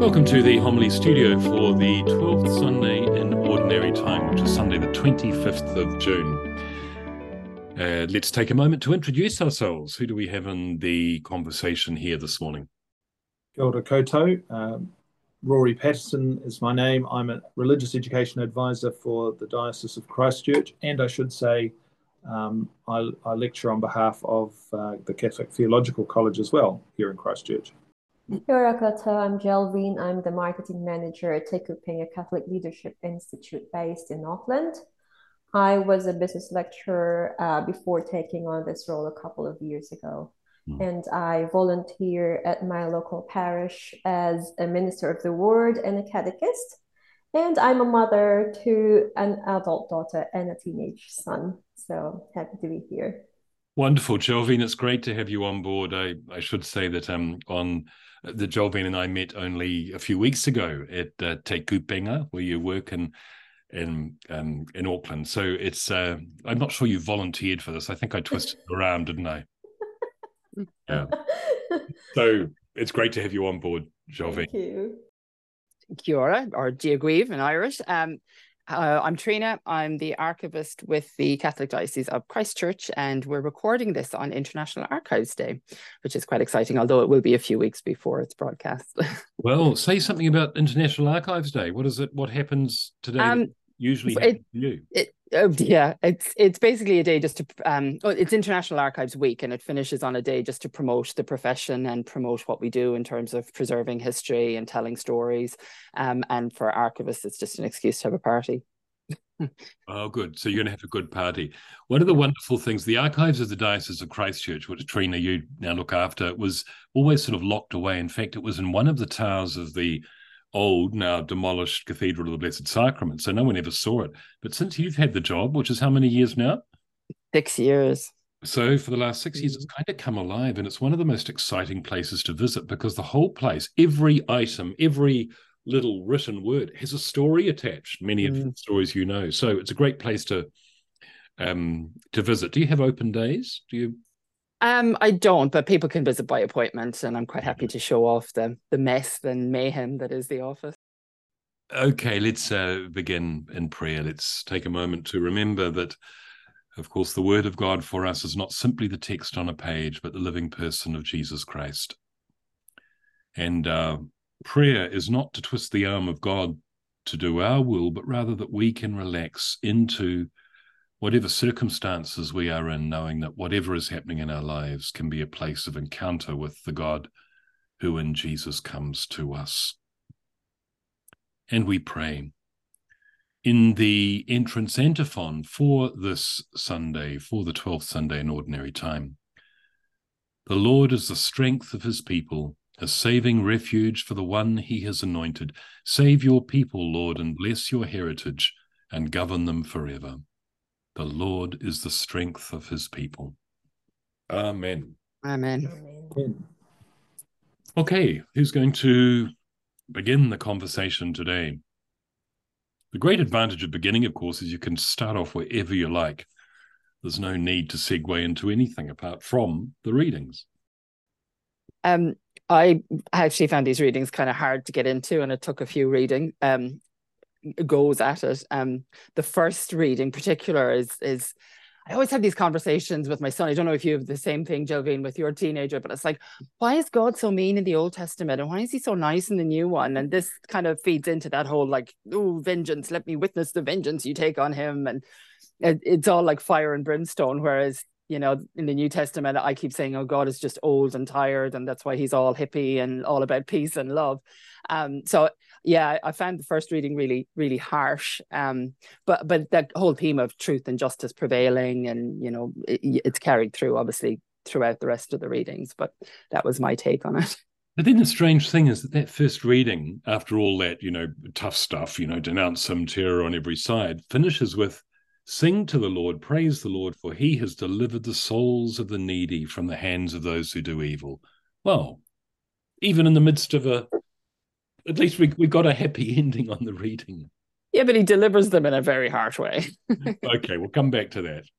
Welcome to the Homily Studio for the 12th Sunday in Ordinary Time, which is Sunday the 25th of June. Let's take a moment to introduce ourselves. Who do we have in the conversation here this morning? Kia ora koutou. Rory Patterson is my name. I'm a religious education advisor for the Diocese of Christchurch, and I should say I lecture on behalf of the Catholic Theological College as well here in Christchurch. Kia ora koutou, I'm Jelvine. I'm the marketing manager at Te Kupenga Catholic Leadership Institute based in Auckland. I was a business lecturer before taking on this role a couple of years ago. And I volunteer at my local parish as a minister of the word and a catechist. And I'm a mother to an adult daughter and a teenage son. So happy to be here. Wonderful, Jelvine. It's great to have you on board. I should say that Jelvine and I met only a few weeks ago at Te Kupenga, where you work in Auckland. So it's I'm not sure you volunteered for this. I think I twisted it around, didn't I? Yeah. So it's great to have you on board, Jelvine. Thank you. Kia ora, or Dia Grieve in Irish. I'm Trina. I'm the archivist with the Catholic Diocese of Christchurch, and we're recording this on International Archives Day, which is quite exciting, although it will be a few weeks before it's broadcast. Well, say something about International Archives Day. What is it? What happens today that usually happens to you? It's basically a day just to it's International Archives Week, and it finishes on a day just to promote the profession and promote what we do in terms of preserving history and telling stories. And for archivists, it's just an excuse to have a party. Oh, good. So you're going to have a good party. One of the wonderful things, the archives of the Diocese of Christchurch, which Trina, you now look after, was always sort of locked away. In fact, it was in one of the towers of the old, now demolished Cathedral of the Blessed Sacrament, so no one ever saw it. But since you've had the job, which is how many years now? 6 years. So for the last 6 years, it's kind of come alive, and it's one of the most exciting places to visit because the whole place, every item, every little written word has a story attached, many of the stories you know. So it's a great place to visit. Do you have open days? Do you? I don't, but people can visit by appointment, and I'm quite happy to show off the mess and mayhem that is the office. Okay, let's begin in prayer. Let's take a moment to remember that, of course, the word of God for us is not simply the text on a page, but the living person of Jesus Christ. And prayer is not to twist the arm of God to do our will, but rather that we can relax into whatever circumstances we are in, knowing that whatever is happening in our lives can be a place of encounter with the God who in Jesus comes to us. And we pray in the entrance antiphon for this Sunday, for the 12th Sunday in Ordinary Time. The Lord is the strength of his people, a saving refuge for the one he has anointed. Save your people, Lord, and bless your heritage, and govern them forever. The Lord is the strength of his people. Amen. Amen. Amen. Okay, who's going to begin the conversation today? The great advantage of beginning, of course, is you can start off wherever you like. There's no need to segue into anything apart from the readings. I actually found these readings kind of hard to get into, and it took a few reading goes at it. The first reading in particular is I always have these conversations with my son. I don't know if you have the same thing, Jelvine, with your teenager, but it's like, why is God so mean in the Old Testament, and why is he so nice in the new one? And this kind of feeds into that whole like, oh, vengeance, let me witness the vengeance you take on him. And it's all like fire and brimstone, whereas, you know, in the New Testament, I keep saying, oh, God is just old and tired, and that's why he's all hippie and all about peace and love. So yeah, I found the first reading really, really harsh. But that whole theme of truth and justice prevailing, and, you know, it's carried through, obviously, throughout the rest of the readings. But that was my take on it. But then the strange thing is that first reading, after all that, you know, tough stuff, you know, denounce some terror on every side, finishes with, sing to the Lord, praise the Lord, for he has delivered the souls of the needy from the hands of those who do evil. Well, even in the midst of at least we got a happy ending on the reading. Yeah, but he delivers them in a very harsh way. Okay, we'll come back to that.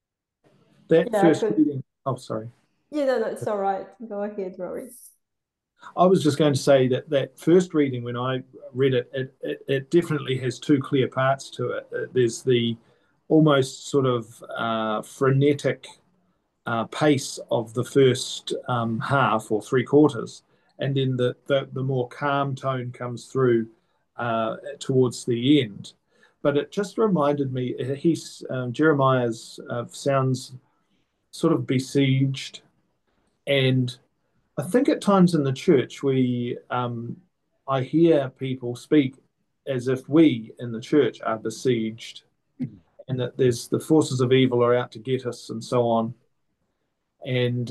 That first reading. Oh, sorry. Yeah, no, it's all right. Go ahead, Rory. I was just going to say that that first reading, when I read it, it definitely has two clear parts to it. There's the almost sort of frenetic pace of the first half or three quarters, and then the more calm tone comes through towards the end. But it just reminded me, Jeremiah's sounds sort of besieged, and I think at times in the church I hear people speak as if we in the church are besieged, and that there's the forces of evil are out to get us and so on. And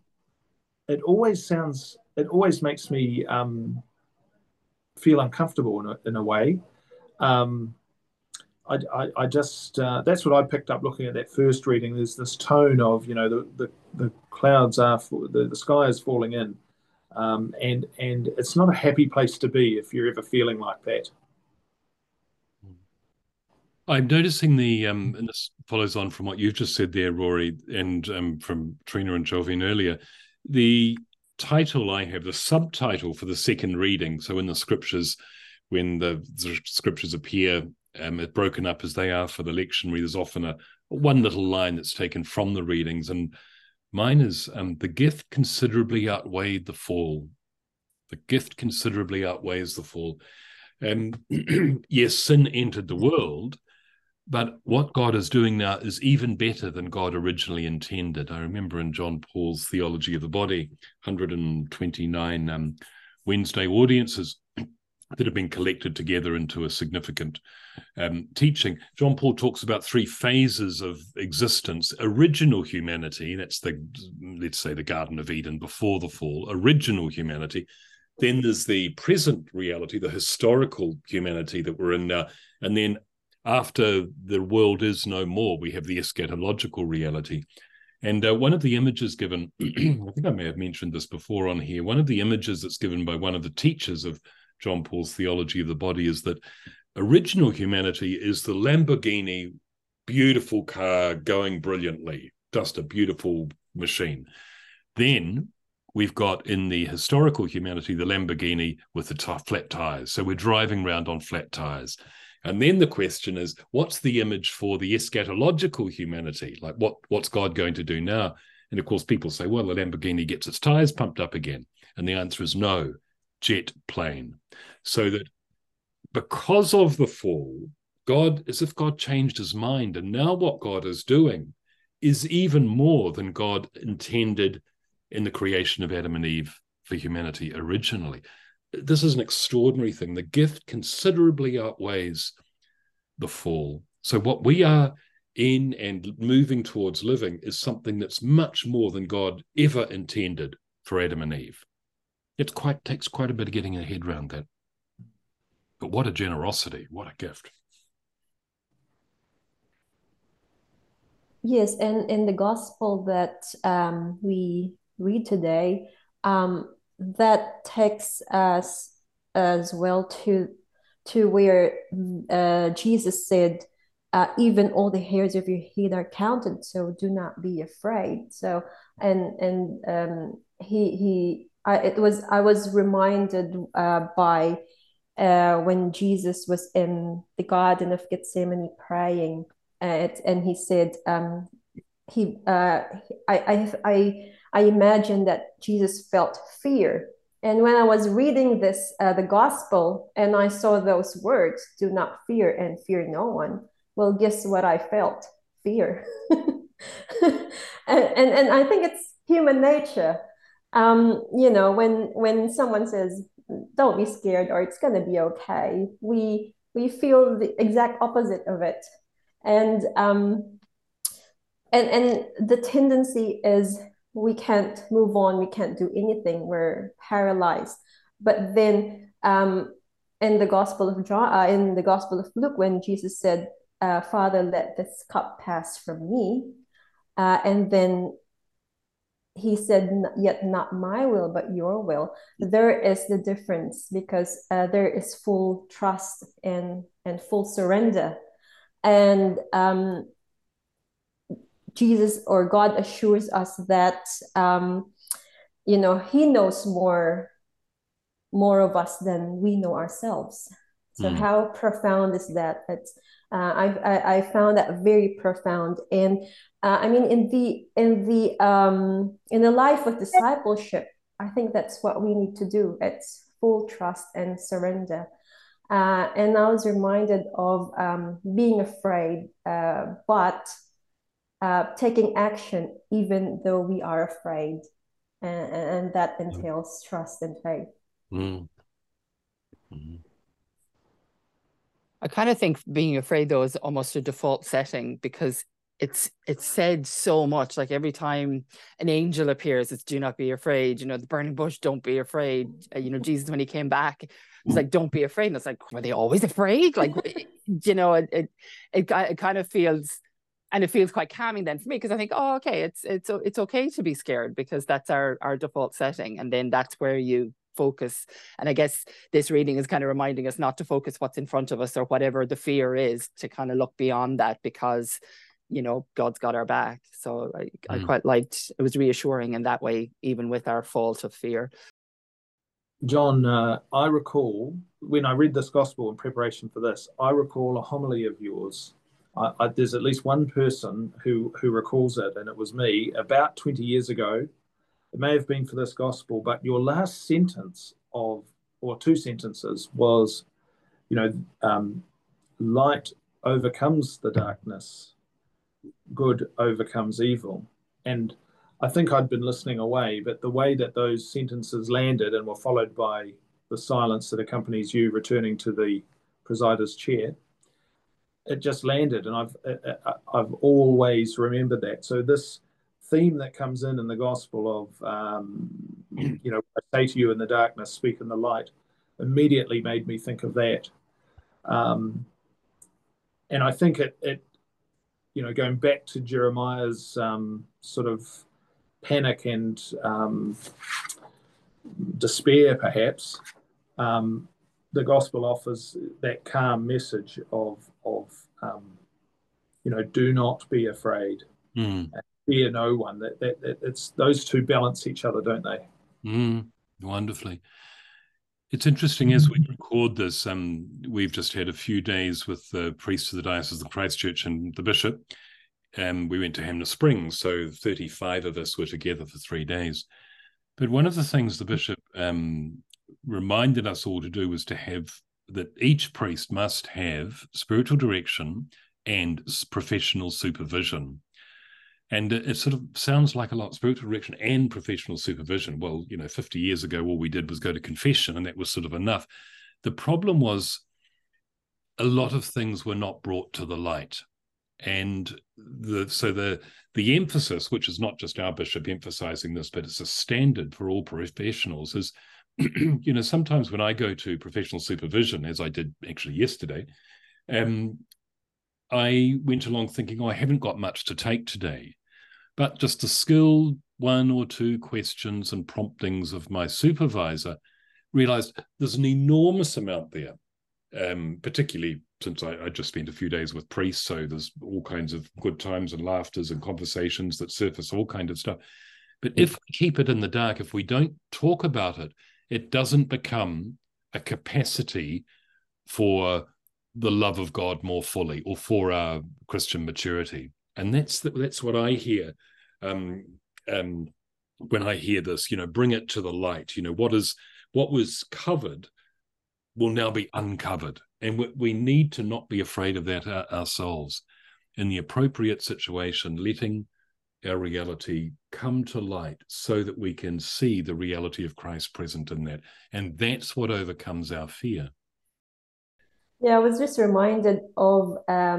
it always makes me feel uncomfortable in a way. I just that's what I picked up looking at that first reading. There's this tone of, you know, the clouds are the sky is falling in, and it's not a happy place to be if you're ever feeling like that. I'm noticing and this follows on from what you've just said there, Rory, and from Trina and Jolvine earlier. The title I have, the subtitle for the second reading, so in the scriptures, when the scriptures appear broken up as they are for the lectionary, there's often one little line that's taken from the readings, and mine is the gift considerably outweighed the fall. The gift considerably outweighs the fall. Yes, sin entered the world, but what God is doing now is even better than God originally intended. I remember in John Paul's Theology of the Body, 129 Wednesday audiences that have been collected together into a significant teaching. John Paul talks about three phases of existence: original humanity, that's let's say the Garden of Eden before the fall, original humanity. Then there's the present reality, the historical humanity that we're in now. And then after the world is no more, we have the eschatological reality. And one of the images given, I think I may have mentioned this before on here, one of the images that's given by one of the teachers of John Paul's Theology of the Body is that original humanity is the Lamborghini, beautiful car going brilliantly, just a beautiful machine. Then we've got in the historical humanity the Lamborghini with the flat tires. So we're driving around on flat tires. And then the question is, what's the image for the eschatological humanity? Like what's God going to do now? And of course, people say, well, the Lamborghini gets its tires pumped up again. And the answer is no, jet plane. So that because of the fall, as if God changed his mind. And now what God is doing is even more than God intended in the creation of Adam and Eve for humanity originally. This is an extraordinary thing. The gift considerably outweighs the fall. So what we are in and moving towards living is something that's much more than God ever intended for Adam and Eve. It takes quite a bit of getting your head around that. But what a generosity, what a gift. Yes, and in the gospel that we read today, that takes us as well to where Jesus said, even all the hairs of your head are counted, so do not be afraid. So I was reminded by when Jesus was in the Garden of Gethsemane praying, and he said, I imagine that Jesus felt fear. And when I was reading this, the gospel, and I saw those words, do not fear and fear no one. Well, guess what I felt? Fear. and I think it's human nature. When someone says, don't be scared, or it's going to be okay, we feel the exact opposite of it. And the tendency is, we can't move on, we can't do anything, we're paralyzed. But then in the Gospel of John, in the Gospel of Luke, when Jesus said, Father, let this cup pass from me, and then he said, yet not my will, but your will. There is the difference, because there is full trust and full surrender. And Jesus, or God, assures us that he knows more more of us than we know ourselves. So how profound is that? It's I found that very profound. And I mean, in the life of discipleship, I think that's what we need to do. It's full trust and surrender. And I was reminded of being afraid, but taking action even though we are afraid, and that entails trust and faith. I kind of think being afraid, though, is almost a default setting, because it's said so much. Like every time an angel appears, it's do not be afraid. You know, the burning bush, don't be afraid. You know, Jesus, when he came back, it's like, don't be afraid. And it's like, were they always afraid? Like, you know, it kind of feels, and it feels quite calming then for me, because I think, oh, okay, it's okay to be scared, because that's our default setting, and then that's where you focus. And I guess this reading is kind of reminding us not to focus what's in front of us or whatever the fear is, to kind of look beyond that, because, you know, God's got our back. So I quite liked, it was reassuring in that way, even with our fault of fear. John, I recall when I read this gospel in preparation for this, I recall a homily of yours. There's at least one person who recalls it, and it was me about 20 years ago. It may have been for this gospel, but your last sentence or two sentences was, you know, light overcomes the darkness, good overcomes evil. And I think I'd been listening away, but the way that those sentences landed and were followed by the silence that accompanies you returning to the presider's chair, it just landed, and I've always remembered that. So this theme that comes in the gospel of, you know, I say to you in the darkness, speak in the light, immediately made me think of that. And I think it, you know, going back to Jeremiah's sort of panic and despair, perhaps, the gospel offers that calm message of you know, do not be afraid, fear no one. That it's those two balance each other, don't they? Wonderfully. It's interesting, as we record this, we've just had a few days with the priests of the Diocese of Christchurch and the bishop, and we went to Hanmer Springs, so 35 of us were together for 3 days. But one of the things the bishop reminded us all to do was to have that each priest must have spiritual direction and professional supervision. And it sort of sounds like a lot, spiritual direction and professional supervision. Well, you know, 50 years ago, all we did was go to confession, and that was sort of enough. The problem was a lot of things were not brought to the light. And so the emphasis, which is not just our bishop emphasizing this, but it's a standard for all professionals, is, you know, sometimes when I go to professional supervision, as I did actually yesterday, I went along thinking, oh, I haven't got much to take today. But just to skill 1 or 2 questions and promptings of my supervisor, realized there's an enormous amount there, particularly since I just spent a few days with priests, so there's all kinds of good times and laughters and conversations that surface all kinds of stuff. But if we keep it in the dark, if we don't talk about it, it doesn't become a capacity for the love of God more fully, or for our Christian maturity. And that's what I hear when I hear this, you know, bring it to the light. You know, what was covered will now be uncovered. And we need to not be afraid of that ourselves. In the appropriate situation, letting our reality come to light so that we can see the reality of Christ present in that. And that's what overcomes our fear. Yeah, I was just reminded of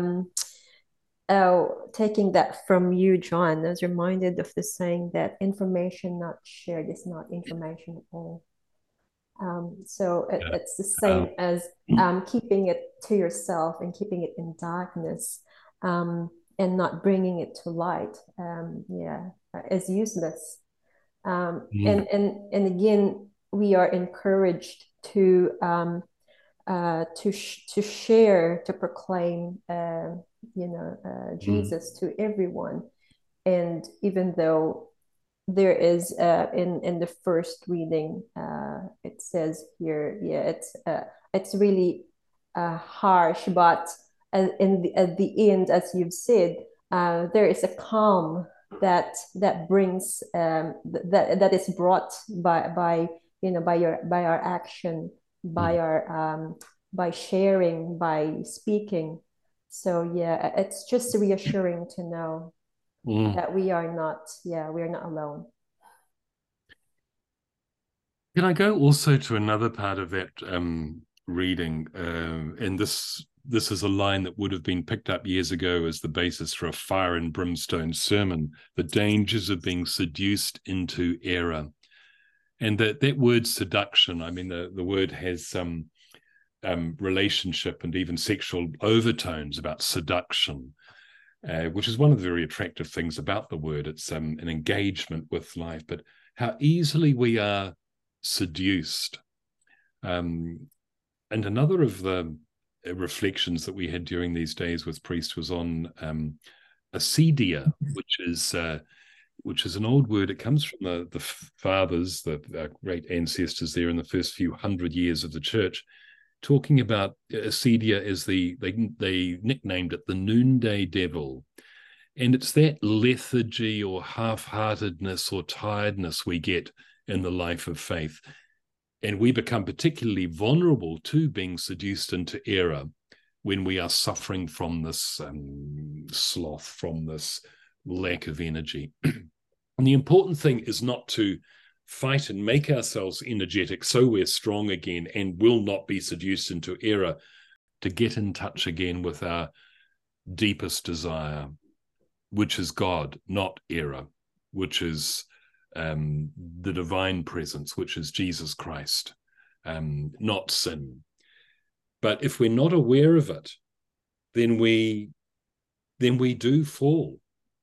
taking that from you, John. I was reminded of the saying that information not shared is not information at all. So it's the same as keeping it to yourself and keeping it in darkness, and not bringing it to light. Is useless. And again, we are encouraged to share, to proclaim, Jesus to everyone. And even though there is in the first reading, it says here, it's really harsh, but at the end, as you've said, there is a calm that brings that is brought by by our action, by our by sharing, by speaking. So yeah, it's just reassuring to know that we are not alone. Can I go also to another part of that reading? And this is a line that would have been picked up years ago as the basis for a fire and brimstone sermon: the dangers of being seduced into error. And that word seduction, I mean, the word has some relationship and even sexual overtones about seduction, which is one of the very attractive things about the word. It's an engagement with life, but how easily we are seduced. And another of the reflections that we had during these days with Priest was on acedia, which is an old word. It comes from the fathers, the great ancestors there in the first few hundred years of the church, talking about acedia as they nicknamed it the noonday devil. And it's that lethargy or half-heartedness or tiredness we get in the life of faith. And we become particularly vulnerable to being seduced into error when we are suffering from this sloth, from this lack of energy. And the important thing is not to fight and make ourselves energetic so we're strong again and will not be seduced into error, to get in touch again with our deepest desire, which is God, not error, which is the divine presence, which is Jesus Christ, not sin. But if we're not aware of it, then we do fall.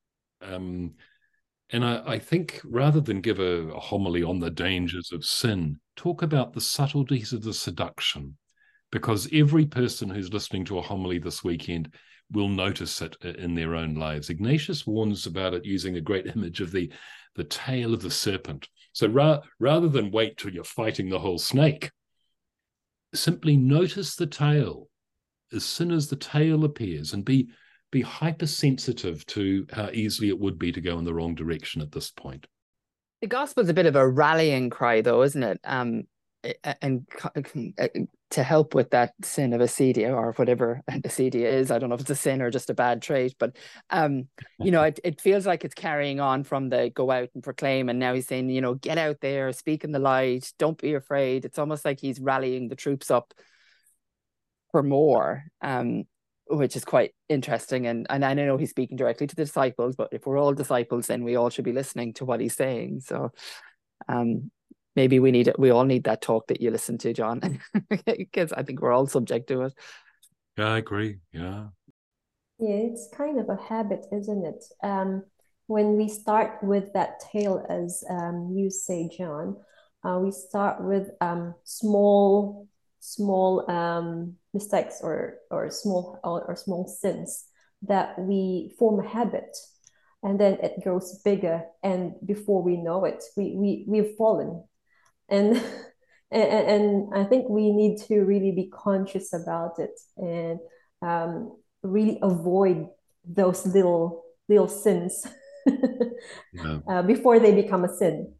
And I think rather than give a homily on the dangers of sin, talk about the subtleties of the seduction, because every person who's listening to a homily this weekend will notice it in their own lives. Ignatius warns about it using a great image of the tail of the serpent. So rather than wait till you're fighting the whole snake, simply notice the tail as soon as the tail appears, and be hypersensitive to how easily it would be to go in the wrong direction at this point. The gospel is a bit of a rallying cry, though, isn't it? And to help with that sin of acedia, or whatever acedia is. I don't know if it's a sin or just a bad trait, but it feels like it's carrying on from the go out and proclaim, and now he's saying, get out there, speak in the light, don't be afraid. It's almost like he's rallying the troops up for more, which is quite interesting. And I know he's speaking directly to the disciples, but if we're all disciples, then we all should be listening to what he's saying. So maybe we all need that talk that you listen to, John, because I think we're all subject to it. Yeah, I agree. Yeah, it's kind of a habit, isn't it? When we start with that tale, as you say, John, we start with small mistakes or small sins that we form a habit, and then it grows bigger, and before we know it, we've fallen. And I think we need to really be conscious about it, and really avoid those little sins before they become a sin.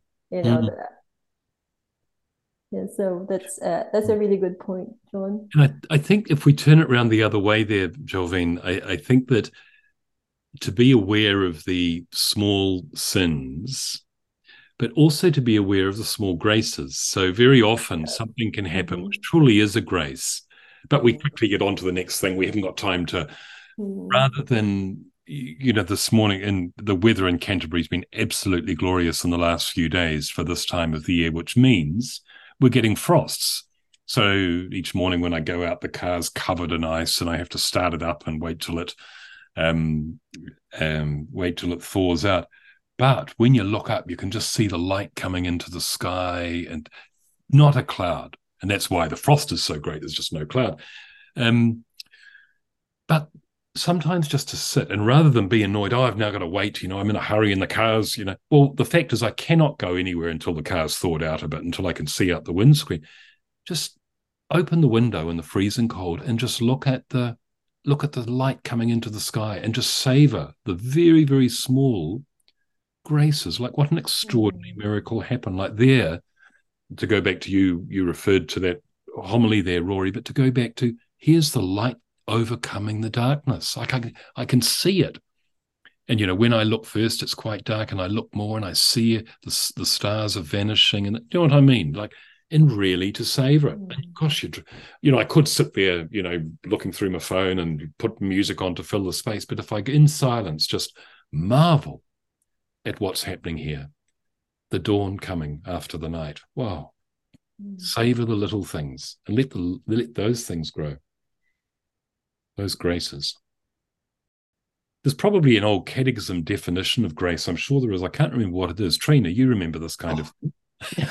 And so that's a really good point, John. And I think if we turn it around the other way there, Jolvine, I think that to be aware of the small sins, but also to be aware of the small graces. So very often something can happen which truly is a grace, but we quickly get on to the next thing. We haven't got time to, rather than, this morning, and the weather in Canterbury has been absolutely glorious in the last few days for this time of the year, which means we're getting frosts. So each morning when I go out, the car's covered in ice and I have to start it up and wait till it thaws out. But when you look up, you can just see the light coming into the sky and not a cloud. And that's why the frost is so great. There's just no cloud. But sometimes just to sit, and rather than be annoyed, oh, I've now got to wait, I'm in a hurry in the cars, well, the fact is I cannot go anywhere until the car's thawed out a bit, until I can see out the windscreen. Just open the window in the freezing cold and just look at the light coming into the sky, and just savor the very, very small graces. Like, what an extraordinary miracle happened. Like, there, to go back to you referred to that homily there, Rory, but to go back to, here's the light overcoming the darkness. Like, I can see it. And, when I look first, it's quite dark, and I look more and I see the stars are vanishing. And you know what I mean? Like, and really to savor it. And gosh, I could sit there, looking through my phone and put music on to fill the space. But if I in silence just marvel at what's happening here, the dawn coming after the night. Wow. Savor the little things and let those things grow. Those graces. There's probably an old catechism definition of grace. I'm sure there is. I can't remember what it is. Trina, you remember this kind of thing?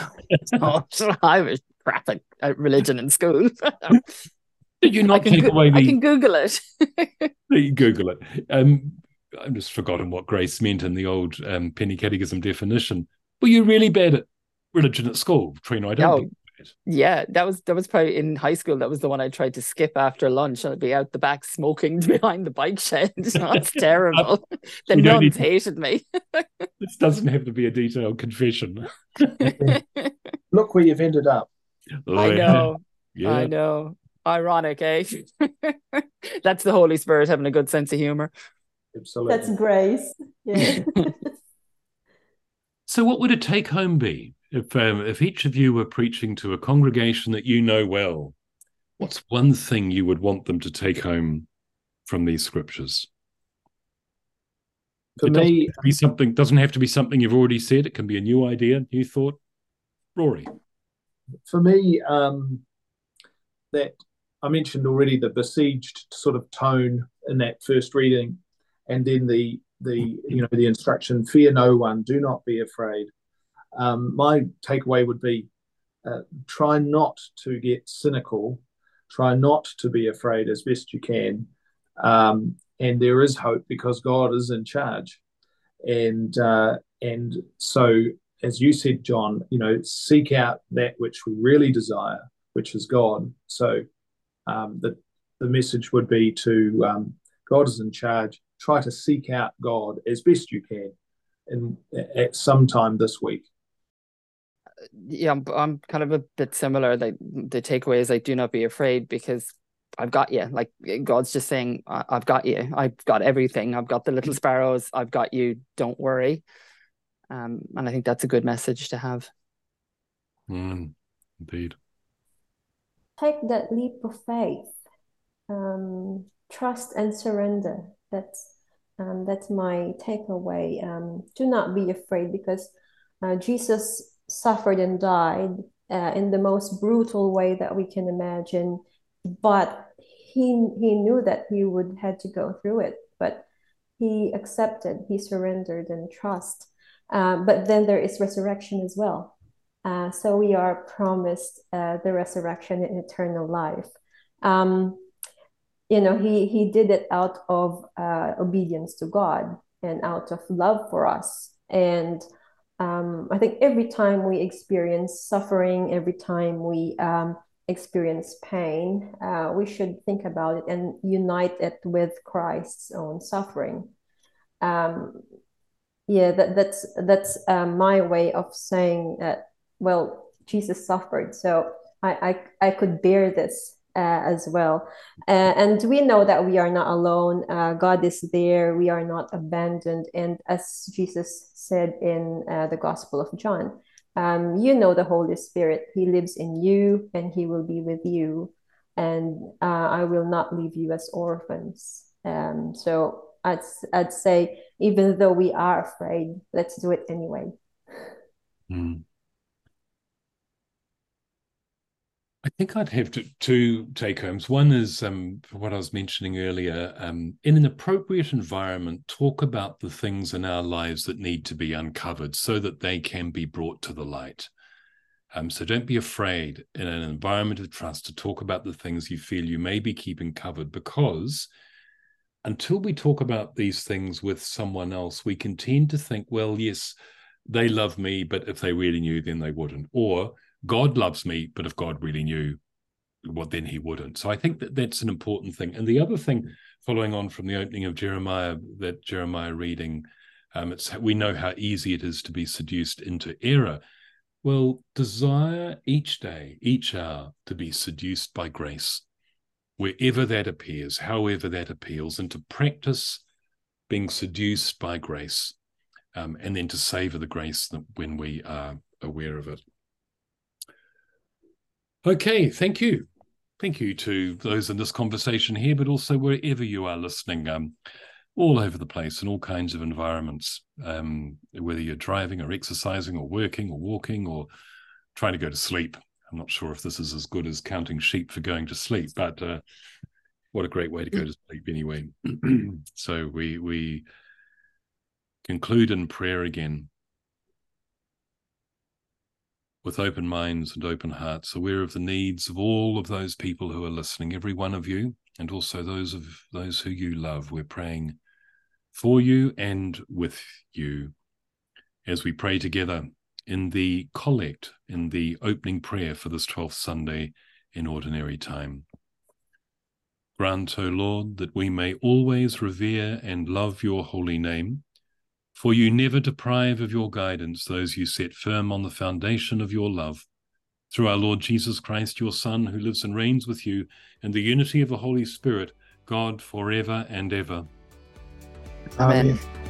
I was crap at religion in school. Did you not take away I can Google it. You Google it. I've just forgotten what grace meant in the old Penny Catechism definition. Were you really bad at religion at school, Trina? I don't think. Yeah, that was probably in high school. That was the one I tried to skip after lunch. I'd be out the back smoking behind the bike shed. It's terrible. The nuns hated me. This doesn't have to be a detailed confession. Look where you've ended up. I know. Yeah. I know. Ironic, eh? That's the Holy Spirit having a good sense of humor. Absolutely. That's grace. Yeah. So what would a take-home be? If each of you were preaching to a congregation that you know well, what's one thing you would want them to take home from these scriptures? For me, doesn't have to be something you've already said. It can be a new idea, new thought. Rory. For me, that I mentioned already, the besieged sort of tone in that first reading, and then the instruction, fear no one, do not be afraid. My takeaway would be, try not to get cynical, try not to be afraid as best you can, and there is hope because God is in charge. And so, as you said, John, seek out that which we really desire, which is God. So the message would be to God is in charge. Try to seek out God as best you can at some time this week. Yeah, I'm kind of a bit similar. The takeaway is, do not be afraid, because I've got you. Like, God's just saying, I've got you. I've got everything. I've got the little sparrows. I've got you. Don't worry. And I think that's a good message to have. Indeed. Take that leap of faith. Trust and surrender. That's my takeaway. Do not be afraid, because Jesus suffered and died in the most brutal way that we can imagine, but he knew that he would had to go through it, but he accepted, he surrendered and trust. But then there is resurrection as well. So we are promised the resurrection and eternal life. He did it out of obedience to God and out of love for us. And I think every time we experience suffering, every time we experience pain, we should think about it and unite it with Christ's own suffering. That's my way of saying that. Well, Jesus suffered, so I could bear this as well. And we know that we are not alone. God is there. We are not abandoned. And as Jesus said in the Gospel of John, the Holy Spirit. He lives in you, and he will be with you. And I will not leave you as orphans. So I'd say, even though we are afraid, let's do it anyway. I think I'd have two take-homes. One is what I was mentioning earlier. In an appropriate environment, talk about the things in our lives that need to be uncovered so that they can be brought to the light. So don't be afraid in an environment of trust to talk about the things you feel you may be keeping covered, because until we talk about these things with someone else, we can tend to think, well, yes, they love me, but if they really knew, then they wouldn't. Or God loves me, but if God really knew, well, then he wouldn't. So I think that that's an important thing. And the other thing, following on from the opening of Jeremiah, that Jeremiah reading, we know how easy it is to be seduced into error. Well, desire each day, each hour, to be seduced by grace, wherever that appears, however that appeals, and to practice being seduced by grace, and then to savor the grace when we are aware of it. Okay, thank you. Thank you to those in this conversation here, but also wherever you are listening, all over the place in all kinds of environments, whether you're driving or exercising or working or walking or trying to go to sleep. I'm not sure if this is as good as counting sheep for going to sleep, but what a great way to go to sleep anyway. So we conclude in prayer again, with open minds and open hearts, aware of the needs of all of those people who are listening, every one of you, and also those who you love. We're praying for you and with you as we pray together in the collect, in the opening prayer for this 12th Sunday in Ordinary Time. Grant, O Lord, that we may always revere and love your holy name, for you never deprive of your guidance those you set firm on the foundation of your love. Through our Lord Jesus Christ, your Son, who lives and reigns with you in the unity of the Holy Spirit, God, forever and ever. Amen.